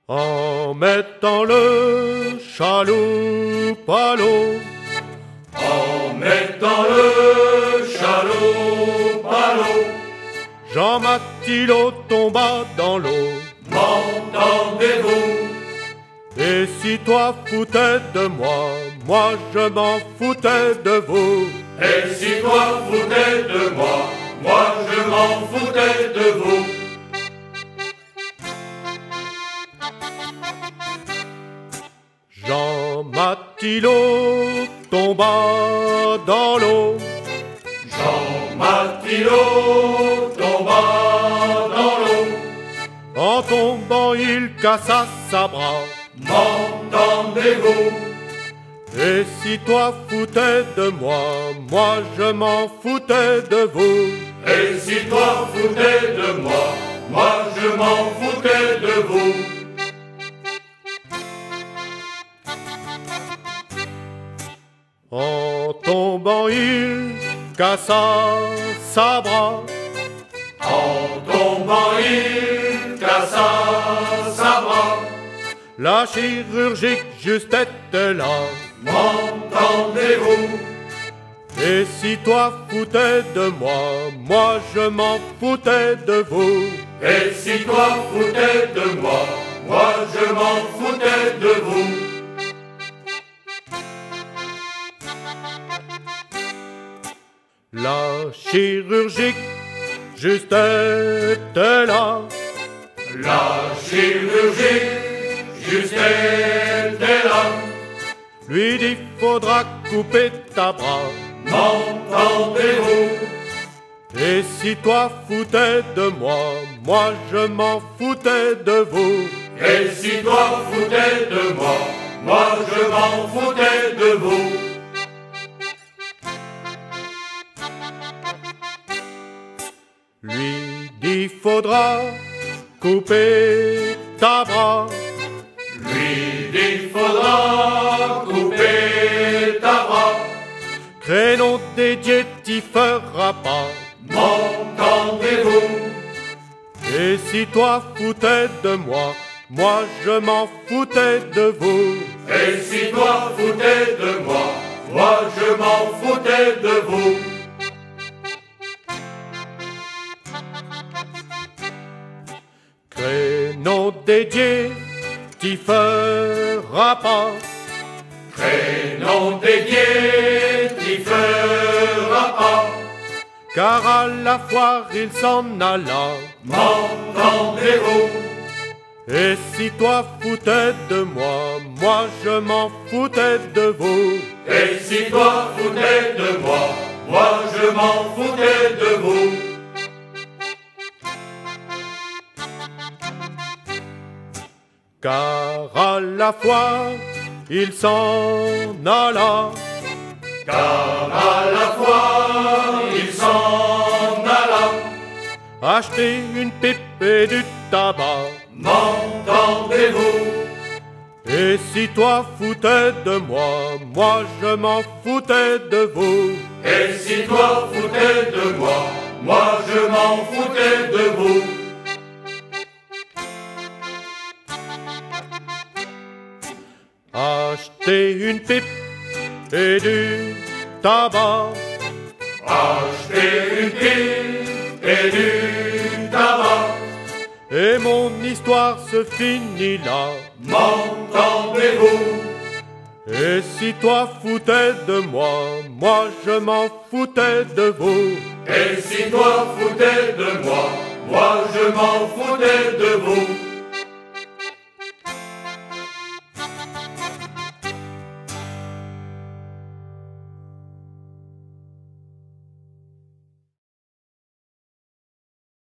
En mettant le chaloupe à l'eau, en mettant le chaloupe à l'eau, Jean Mathilot tomba dans l'eau. M'entendez-vous? Et si toi foutais de moi, moi je m'en foutais de vous. Et si toi foutais de moi, moi je m'en foutais de vous. Jean Mathilot tomba dans l'eau. Jean Mathilot tomba dans l'eau. En tombant il cassa sa bras. M'entendez-vous? Et si toi foutais de moi, moi je m'en foutais de vous. Et si toi foutais de moi, moi je m'en foutais de vous. En tombant il cassa sa bras. En tombant il cassa sa bras. La chirurgique juste était là. M'entendez-vous? Et si toi foutais de moi, moi je m'en foutais de vous. Et si toi foutais de moi, moi je m'en foutais de vous. La chirurgique juste était là. La chirurgie juste était là. Lui dit faudra couper ta bras. M'entendez-vous? Et si toi foutais de moi, moi je m'en foutais de vous. Et si toi foutais de moi, moi je m'en foutais de vous. Lui dit faudra couper ta bras. Lui dit faudra couper ta bras. Crénon dédié t'y fera pas. M'entendez-vous? Et si toi foutais de moi, moi je m'en foutais de vous. Et si toi foutais de moi, moi je m'en foutais de vous. Crénon dédié t'y fera pas. Prénom dédié t'y fera pas. Car à la foire il s'en alla. M'entendez-vous? Et si toi foutais de moi, moi je m'en foutais de vous. Et si toi foutais de moi, moi je m'en foutais de vous. Car à la foire il s'en alla. Car à la fois il s'en alla. Acheter une pipe et du tabac. M'entendez-vous? Et si toi foutais de moi, moi je m'en foutais de vous. Et si toi foutais de moi, moi je m'en foutais de vous. Acheter une pipe et du tabac. Acheter une pipe et du tabac. Et mon histoire se finit là. M'entendez-vous? Et si toi foutais de moi, moi je m'en foutais de vous. Et si toi foutais de moi, moi je m'en foutais de vous.